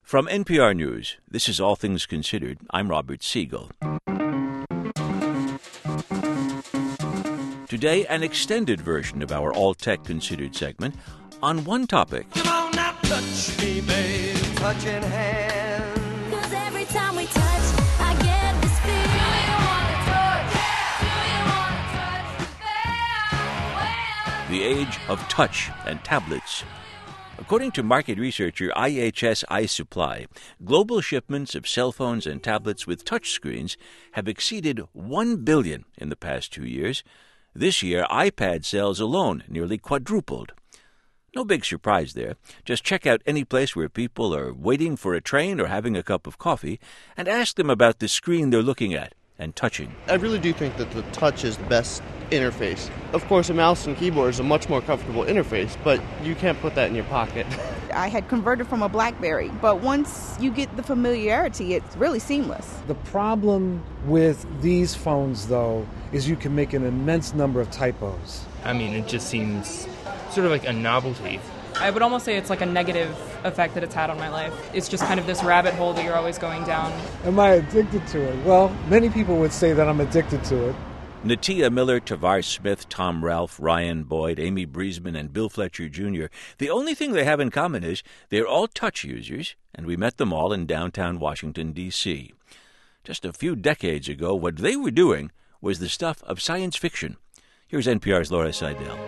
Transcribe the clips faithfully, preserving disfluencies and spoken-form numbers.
From N P R News, this is All Things Considered. I'm Robert Siegel. Today, an extended version of our All Tech Considered segment on one topic. Come on now, touch me, babe. Touching hands. 'Cause every time we touch, I get this feeling. Do you wanna touch? Yeah. Do you wanna touch? Well, well. The age of touch and tablets. According to market researcher I H S iSupply, global shipments of cell phones and tablets with touchscreens have exceeded one billion in the past two years. This year, iPad sales alone nearly quadrupled. No big surprise there. Just check out any place where people are waiting for a train or having a cup of coffee and ask them about the screen they're looking at and touching. I really do think that the touch is the best interface. Of course, a mouse and keyboard is a much more comfortable interface, but you can't put that in your pocket. I had converted from a BlackBerry, but once you get the familiarity, it's really seamless. The problem with these phones, though, is you can make an immense number of typos. I mean, it just seems sort of like a novelty. I would almost say it's like a negative effect that it's had on my life. It's just kind of this rabbit hole that you're always going down. Am I addicted to it? Well, many people would say that I'm addicted to it. Natia Miller, Tavares Smith, Tom Ralph, Ryan Boyd, Amy Briesman, and Bill Fletcher Junior The only thing they have in common is they're all touch users, and we met them all in downtown Washington, D C Just a few decades ago, what they were doing was the stuff of science fiction. Here's N P R's Laura Seidel.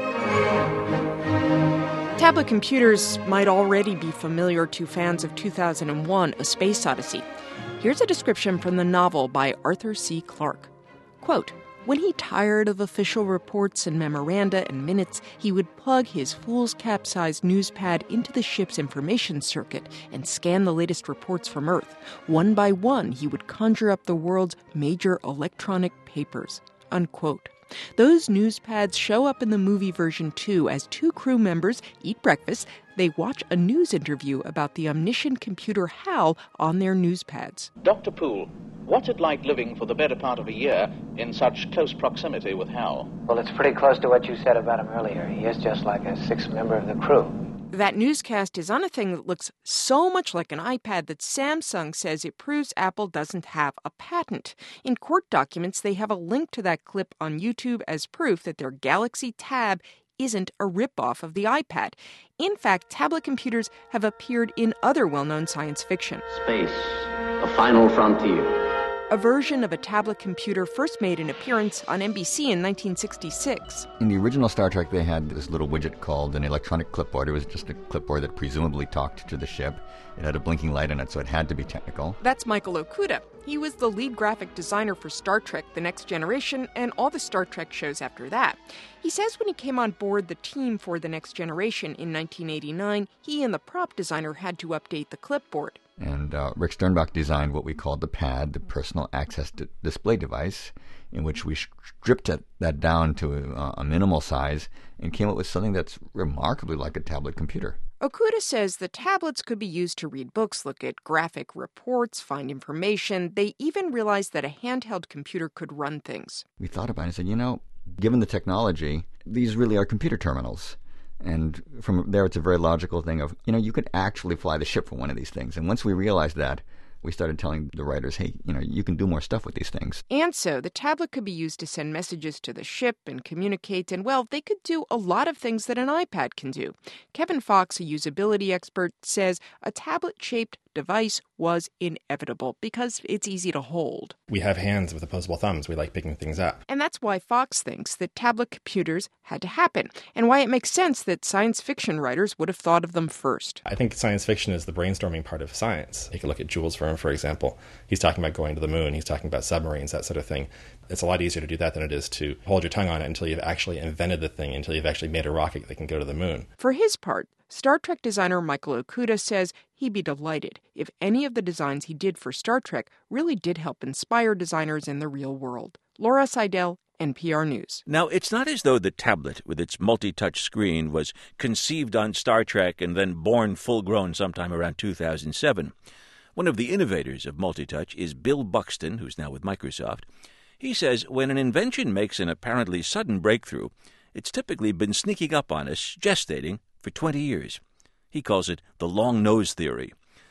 Tablet computers might already be familiar to fans of two thousand one, A Space Odyssey. Here's a description from the novel by Arthur C. Clarke. Quote, when he tired of official reports and memoranda and minutes, he would plug his foolscap-sized newspad into the ship's information circuit and scan the latest reports from Earth. One by one, he would conjure up the world's major electronic papers. Unquote. Those newspads show up in the movie version too, as two crew members eat breakfast. They watch a news interview about the omniscient computer HAL on their newspads. Doctor Poole, what's it like living for the better part of a year in such close proximity with Hal? Well, it's pretty close to what you said about him earlier. He is just like a sixth member of the crew. That newscast is on a thing that looks so much like an iPad that Samsung says it proves Apple doesn't have a patent. In court documents, they have a link to that clip on YouTube as proof that their Galaxy Tab isn't a ripoff of the iPad. In fact, tablet computers have appeared in other well-known science fiction. Space, the final frontier. A version of a tablet computer first made an appearance on N B C in nineteen sixty-six. In the original Star Trek, they had this little widget called an electronic clipboard. It was just a clipboard that presumably talked to the ship. It had a blinking light in it, so it had to be technical. That's Michael Okuda. He was the lead graphic designer for Star Trek The Next Generation and all the Star Trek shows after that. He says when he came on board the team for The Next Generation in nineteen eighty-nine, he and the prop designer had to update the clipboard. And uh, Rick Sternbach designed what we called the PAD, the Personal Access D- Display Device, in which we stripped that down to a, a minimal size and came up with something that's remarkably like a tablet computer. Okuda says the tablets could be used to read books, look at graphic reports, find information. They even realized that a handheld computer could run things. We thought about it and said, you know, given the technology, these really are computer terminals. And from there, it's a very logical thing of, you know, you could actually fly the ship for one of these things. And once we realized that, we started telling the writers, hey, you know, you can do more stuff with these things. And so the tablet could be used to send messages to the ship and communicate. And, well, they could do a lot of things that an iPad can do. Kevin Fox, a usability expert, says a tablet-shaped device was inevitable because it's easy to hold. We have hands with opposable thumbs. We like picking things up. And that's why Fox thinks that tablet computers had to happen, and why it makes sense that science fiction writers would have thought of them first. I think science fiction is the brainstorming part of science. You can look at Jules Verne, for example. He's talking about going to the moon. He's talking about submarines, that sort of thing. It's a lot easier to do that than it is to hold your tongue on it until you've actually invented the thing, until you've actually made a rocket that can go to the moon. For his part, Star Trek designer Michael Okuda says he'd be delighted if any of the designs he did for Star Trek really did help inspire designers in the real world. Laura Seidel, N P R News. Now, it's not as though the tablet with its multi-touch screen was conceived on Star Trek and then born full-grown sometime around two thousand seven. One of the innovators of multi-touch is Bill Buxton, who's now with Microsoft. He says when an invention makes an apparently sudden breakthrough, it's typically been sneaking up on us, gestating, for twenty years. He calls it the long nose theory.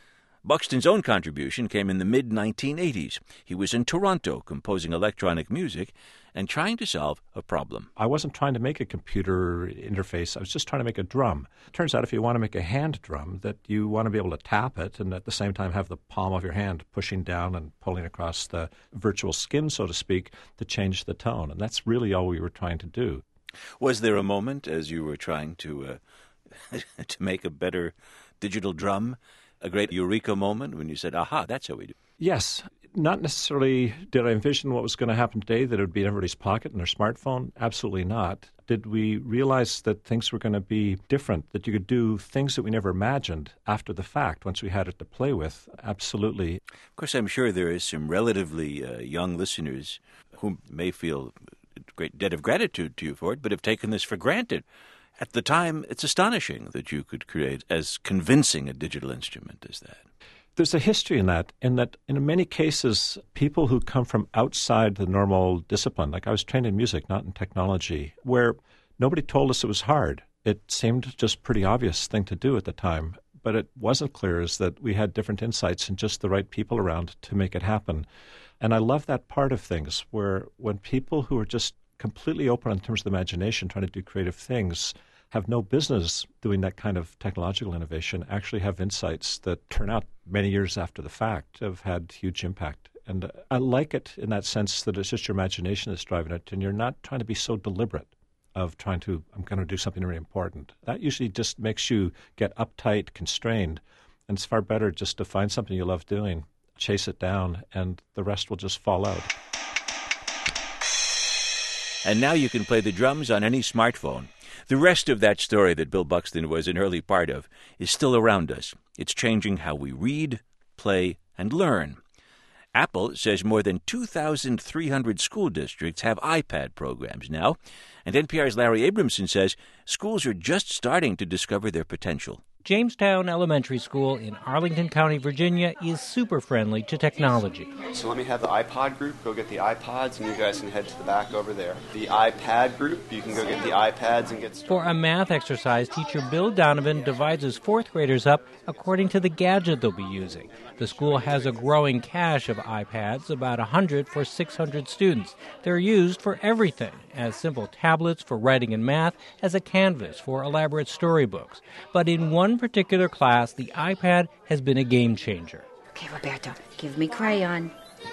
Buxton's own contribution came in the mid nineteen eighties. He was in Toronto composing electronic music and trying to solve a problem. I wasn't trying to make a computer interface. I was just trying to make a drum. It turns out if you want to make a hand drum, that you want to be able to tap it and at the same time have the palm of your hand pushing down and pulling across the virtual skin, so to speak, to change the tone. And that's really all we were trying to do. Was there a moment as you were trying to uh, to make a better digital drum, a great eureka moment when you said, aha, that's how we do? Yes. Not necessarily did I envision what was going to happen today, that it would be in everybody's pocket in their smartphone. Absolutely not. Did we realize that things were going to be different, that you could do things that we never imagined after the fact once we had it to play with? Absolutely. Of course, I'm sure there is some relatively uh, young listeners who may feel a great debt of gratitude to you for it, but have taken this for granted. At the time, it's astonishing that you could create as convincing a digital instrument as that. There's a history in that, in that in many cases, people who come from outside the normal discipline, like I was trained in music, not in technology, where nobody told us it was hard. It seemed just pretty obvious thing to do at the time, but it wasn't clear is that we had different insights and just the right people around to make it happen. And I love that part of things, where when people who are just completely open in terms of the imagination, trying to do creative things, have no business doing that kind of technological innovation, actually have insights that turn out many years after the fact have had huge impact. And I like it in that sense that it's just your imagination that's driving it, and you're not trying to be so deliberate of trying to, I'm going to do something really important. That usually just makes you get uptight, constrained, and it's far better just to find something you love doing, chase it down, and the rest will just fall out. And now you can play the drums on any smartphone. The rest of that story that Bill Buxton was an early part of is still around us. It's changing how we read, play, and learn. Apple says more than two thousand three hundred school districts have iPad programs now, and N P R's Larry Abramson says schools are just starting to discover their potential. Jamestown Elementary School in Arlington County, Virginia, is super friendly to technology. So let me have the iPod group go get the iPods, and you guys can head to the back over there. The iPad group, you can go get the iPads and get started. For a math exercise, teacher Bill Donovan divides his fourth graders up according to the gadget they'll be using. The school has a growing cache of iPads, about one hundred for six hundred students. They're used for everything, as simple tablets for writing and math, as a canvas for elaborate storybooks. But in one particular class, the iPad has been a game changer. Okay, Roberto, give me crayon.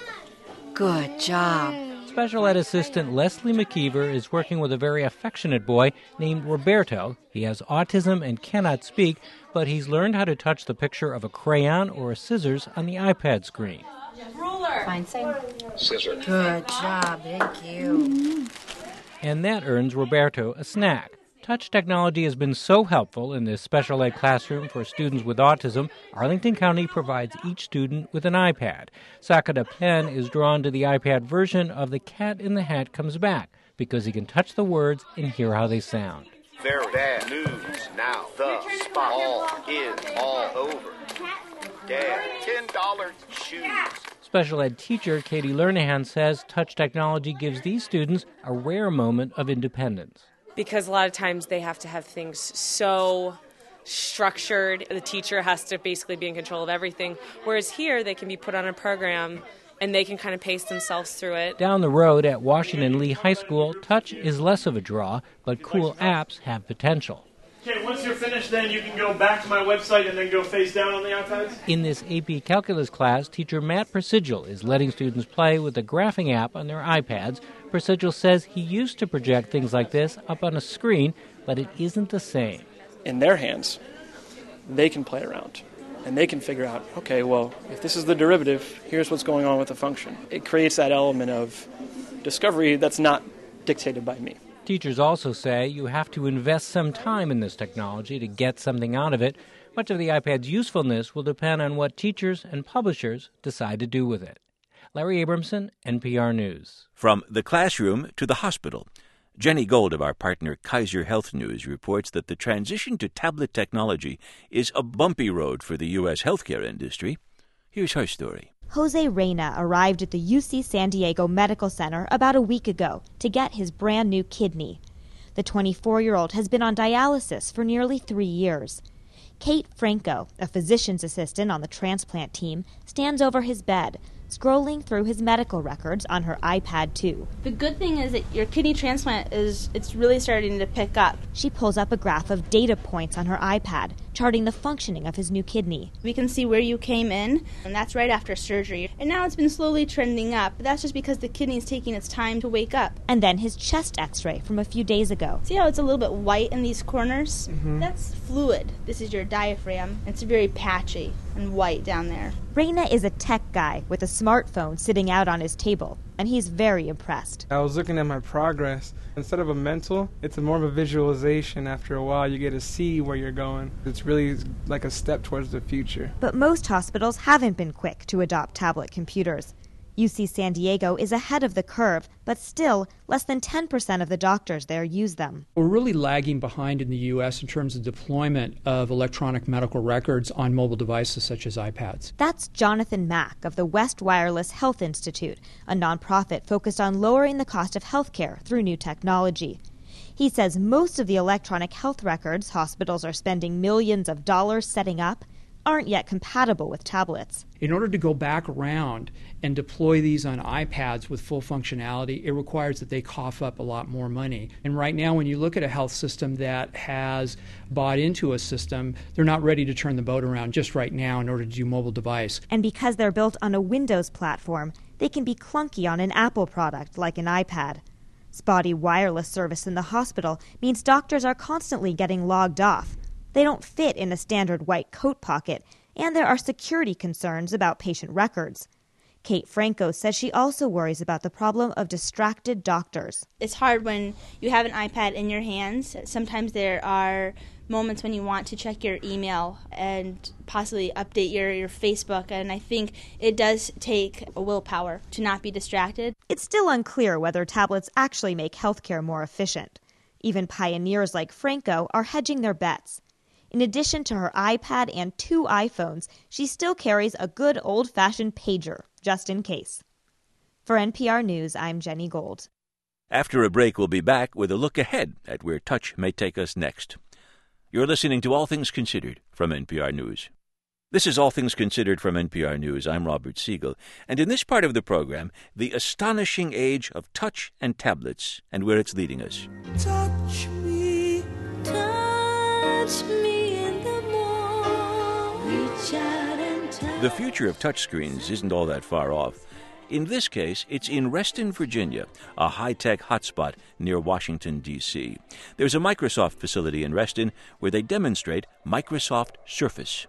Good job. Special ed assistant Leslie McKeever is working with a very affectionate boy named Roberto. He has autism and cannot speak, but he's learned how to touch the picture of a crayon or a scissors on the iPad screen. Ruler. Fine, same. Scissor. Good job, thank you. And that earns Roberto a snack. Touch technology has been so helpful in this special ed classroom for students with autism. Arlington County provides each student with an iPad. Sakata Pen is drawn to the iPad version of The Cat in the Hat Comes Back because he can touch the words and hear how they sound. Very bad news now. The spot all is all over. Dad, ten dollars shoes. Special ed teacher Katie Lernahan says touch technology gives these students a rare moment of independence. Because a lot of times they have to have things so structured. The teacher has to basically be in control of everything. Whereas here, they can be put on a program and they can kind of pace themselves through it. Down the road at Washington Lee High School, touch is less of a draw, but cool apps have potential. Okay, once you're finished, then you can go back to my website and then go face down on the iPads. In this A P Calculus class, teacher Matt Persigil is letting students play with the graphing app on their iPads. Persigil says he used to project things like this up on a screen, but it isn't the same. In their hands, they can play around, and they can figure out, okay, well, if this is the derivative, here's what's going on with the function. It creates that element of discovery that's not dictated by me. Teachers also say you have to invest some time in this technology to get something out of it. Much of the iPad's usefulness will depend on what teachers and publishers decide to do with it. Larry Abramson, N P R News. From the classroom to the hospital, Jenny Gold of our partner Kaiser Health News reports that the transition to tablet technology is a bumpy road for the U S healthcare industry. Here's her story. Jose Reyna arrived at the U C San Diego Medical Center about a week ago to get his brand new kidney. The twenty-four-year-old has been on dialysis for nearly three years. Kate Franco, a physician's assistant on the transplant team, stands over his bed, scrolling through his medical records on her iPad two. The good thing is that your kidney transplant is it's really starting to pick up. She pulls up a graph of data points on her iPad, charting the functioning of his new kidney. We can see where you came in, and that's right after surgery. And now it's been slowly trending up, but that's just because the kidney is taking its time to wake up. And then his chest x-ray from a few days ago. See how it's a little bit white in these corners? Mm-hmm. That's fluid. This is your diaphragm. It's very patchy and white down there. Reina is a tech guy with a smartphone sitting out on his table, and he's very impressed. I was looking at my progress. Instead of a mental, it's a more of a visualization. After a while, you get to see where you're going. It's really like a step towards the future. But most hospitals haven't been quick to adopt tablet computers. U C San Diego is ahead of the curve, but still, less than ten percent of the doctors there use them. We're really lagging behind in the U S in terms of deployment of electronic medical records on mobile devices such as iPads. That's Jonathan Mack of the West Wireless Health Institute, a nonprofit focused on lowering the cost of healthcare through new technology. He says most of the electronic health records hospitals are spending millions of dollars setting up aren't yet compatible with tablets. In order to go back around and deploy these on iPads with full functionality, it requires that they cough up a lot more money. And right now, when you look at a health system that has bought into a system, they're not ready to turn the boat around just right now in order to do mobile device. And because they're built on a Windows platform, they can be clunky on an Apple product like an iPad. Spotty wireless service in the hospital means doctors are constantly getting logged off. They don't fit in a standard white coat pocket, and there are security concerns about patient records. Kate Franco says she also worries about the problem of distracted doctors. It's hard when you have an iPad in your hands. Sometimes there are moments when you want to check your email and possibly update your, your Facebook, and I think it does take a willpower to not be distracted. It's still unclear whether tablets actually make healthcare more efficient. Even pioneers like Franco are hedging their bets. In addition to her iPad and two iPhones, she still carries a good old-fashioned pager, just in case. For N P R News, I'm Jenny Gold. After a break, we'll be back with a look ahead at where touch may take us next. You're listening to All Things Considered from N P R News. This is All Things Considered from N P R News. I'm Robert Siegel. And in this part of the program, the astonishing age of touch and tablets and where it's leading us. Touch me, touch me. The future of touchscreens isn't all that far off. In this case, it's in Reston, Virginia, a high-tech hotspot near Washington, D C There's a Microsoft facility in Reston where they demonstrate Microsoft Surface.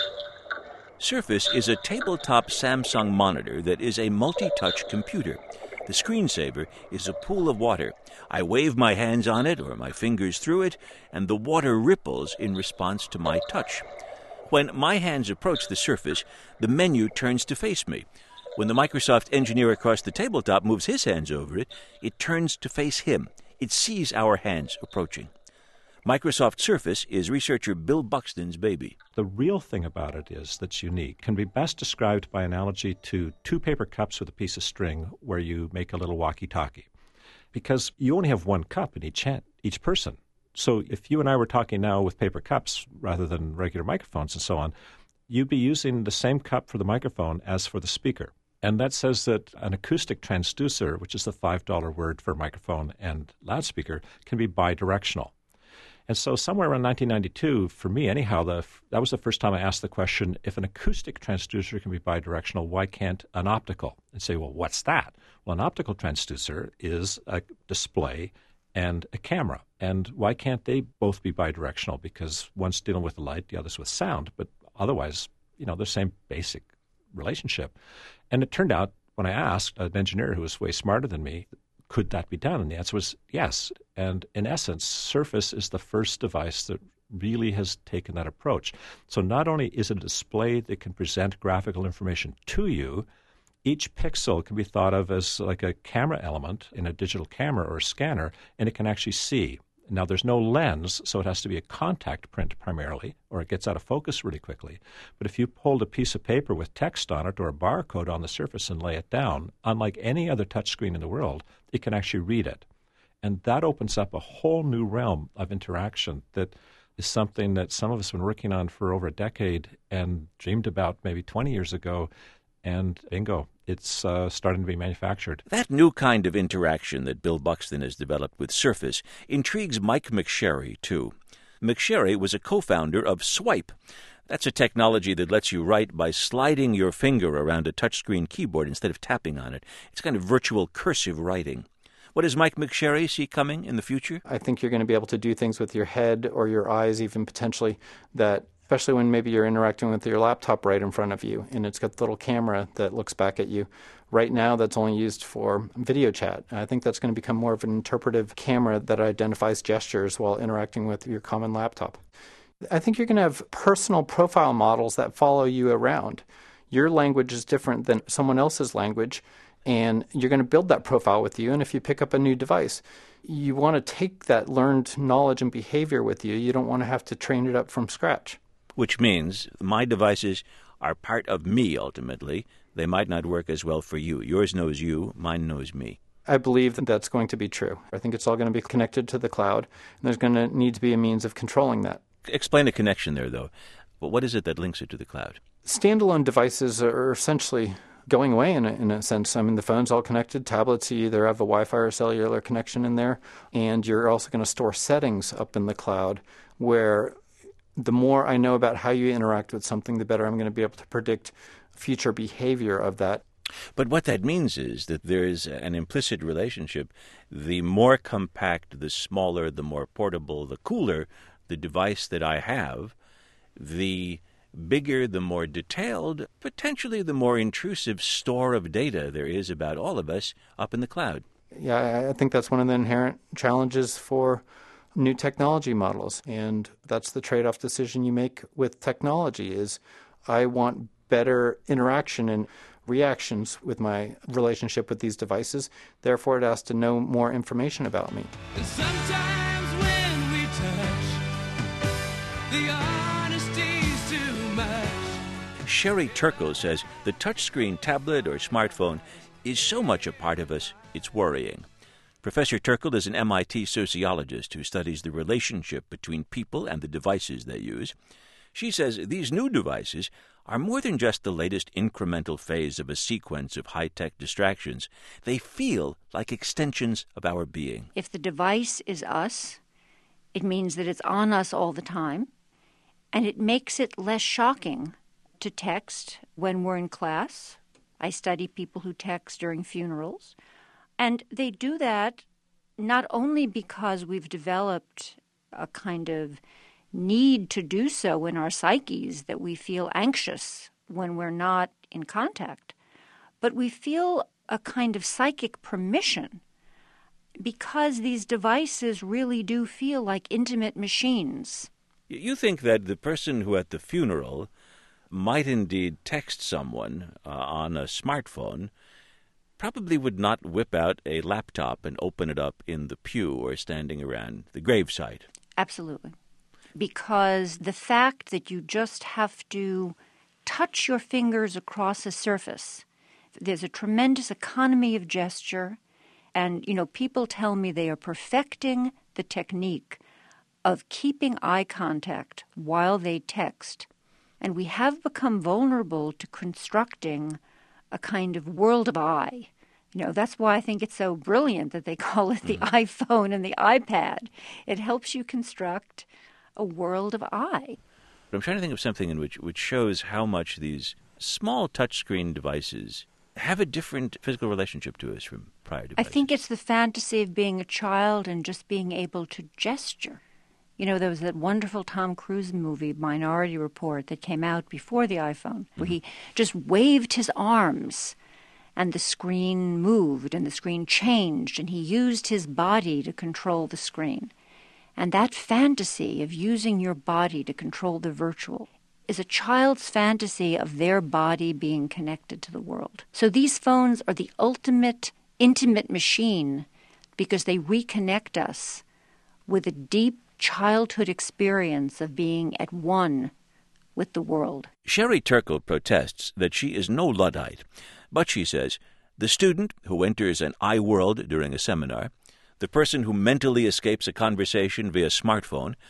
Surface is a tabletop Samsung monitor that is a multi-touch computer. The screensaver is a pool of water. I wave my hands on it or my fingers through it, and the water ripples in response to my touch. When my hands approach the surface, the menu turns to face me. When the Microsoft engineer across the tabletop moves his hands over it, it turns to face him. It sees our hands approaching. Microsoft Surface is researcher Bill Buxton's baby. The real thing about it is that's unique can be best described by analogy to two paper cups with a piece of string where you make a little walkie-talkie. Because you only have one cup in each hand, each person. So if you and I were talking now with paper cups rather than regular microphones and so on, you'd be using the same cup for the microphone as for the speaker. And that says that an acoustic transducer, which is the five dollar word for microphone and loudspeaker, can be bidirectional. And so somewhere around nineteen ninety-two, for me anyhow, the, that was the first time I asked the question, if an acoustic transducer can be bidirectional, why can't an optical? And say, well, what's that? Well, an optical transducer is a display and a camera. And why can't they both be bidirectional? Because one's dealing with the light, the other's with sound. But otherwise, you know, the same basic relationship. And it turned out, when I asked an engineer who was way smarter than me, could that be done? And the answer was yes. And in essence, Surface is the first device that really has taken that approach. So not only is it a display that can present graphical information to you, each pixel can be thought of as like a camera element in a digital camera or a scanner, and it can actually see. Now, there's no lens, so it has to be a contact print primarily, or it gets out of focus really quickly. But if you hold a piece of paper with text on it or a barcode on the surface and lay it down, unlike any other touchscreen in the world, it can actually read it. And that opens up a whole new realm of interaction that is something that some of us have been working on for over a decade and dreamed about maybe twenty years ago, and bingo, it's uh, starting to be manufactured. That new kind of interaction that Bill Buxton has developed with Surface intrigues Mike McSherry, too. McSherry was a co-founder of Swipe. That's a technology that lets you write by sliding your finger around a touchscreen keyboard instead of tapping on it. It's kind of virtual cursive writing. What does Mike McSherry see coming in the future? I think you're going to be able to do things with your head or your eyes even potentially that, especially when maybe you're interacting with your laptop right in front of you and it's got the little camera that looks back at you. Right now, that's only used for video chat. And I think that's going to become more of an interpretive camera that identifies gestures while interacting with your common laptop. I think you're going to have personal profile models that follow you around. Your language is different than someone else's language, and you're going to build that profile with you. And if you pick up a new device, you want to take that learned knowledge and behavior with you. You don't want to have to train it up from scratch. Which means my devices are part of me, ultimately. They might not work as well for you. Yours knows you, mine knows me. I believe that that's going to be true. I think it's all going to be connected to the cloud, and there's going to need to be a means of controlling that. Explain the connection there, though. But what is it that links it to the cloud? Standalone devices are essentially going away in a, in a sense. I mean, the phone's all connected. Tablets, you either have a Wi-Fi or cellular connection in there, and you're also going to store settings up in the cloud where the more I know about how you interact with something, the better I'm going to be able to predict future behavior of that. But what that means is that there is an implicit relationship. The more compact, the smaller, the more portable, the cooler the device that I have, the bigger, the more detailed, potentially the more intrusive store of data there is about all of us up in the cloud. Yeah, I think that's one of the inherent challenges for new technology models, and that's the trade-off decision you make with technology is I want better interaction and reactions with my relationship with these devices. Therefore, it has to know more information about me. And sometimes when we touch, the honesty's too much. Sherry Turkle says the touchscreen tablet or smartphone is so much a part of us, it's worrying. Professor Turkle is an M I T sociologist who studies the relationship between people and the devices they use. She says these new devices are more than just the latest incremental phase of a sequence of high-tech distractions. They feel like extensions of our being. If the device is us, it means that it's on us all the time, and it makes it less shocking to text when we're in class. I study people who text during funerals, and they do that not only because we've developed a kind of need to do so in our psyches, that we feel anxious when we're not in contact, but we feel a kind of psychic permission because these devices really do feel like intimate machines. You think that the person who at the funeral might indeed text someone uh, on a smartphone probably would not whip out a laptop and open it up in the pew or standing around the gravesite. Absolutely. Because the fact that you just have to touch your fingers across a surface, there's a tremendous economy of gesture. And, you know, people tell me they are perfecting the technique of keeping eye contact while they text. And we have become vulnerable to constructing a kind of world of eye. You know, that's why I think it's so brilliant that they call it the mm-hmm. iPhone and the iPad. It helps you construct a world of eye. But I'm trying to think of something in which which shows how much these small touchscreen devices have a different physical relationship to us from prior devices. I think it's the fantasy of being a child and just being able to gesture. You know, there was that wonderful Tom Cruise movie, Minority Report, that came out before the iPhone, where mm-hmm. he just waved his arms and the screen moved and the screen changed and he used his body to control the screen. And that fantasy of using your body to control the virtual is a child's fantasy of their body being connected to the world. So these phones are the ultimate intimate machine because they reconnect us with a deep childhood experience of being at one with the world. Sherry Turkle protests that she is no Luddite, but she says the student who enters an iWorld during a seminar, the person who mentally escapes a conversation via smartphone,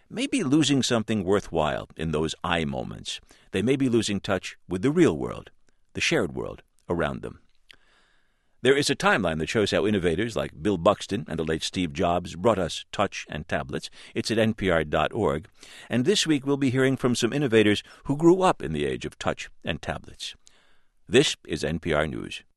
may be losing something worthwhile in those I moments. They may be losing touch with the real world, the shared world around them. There is a timeline that shows how innovators like Bill Buxton and the late Steve Jobs brought us touch and tablets. It's at N P R dot org. And this week we'll be hearing from some innovators who grew up in the age of touch and tablets. This is N P R News.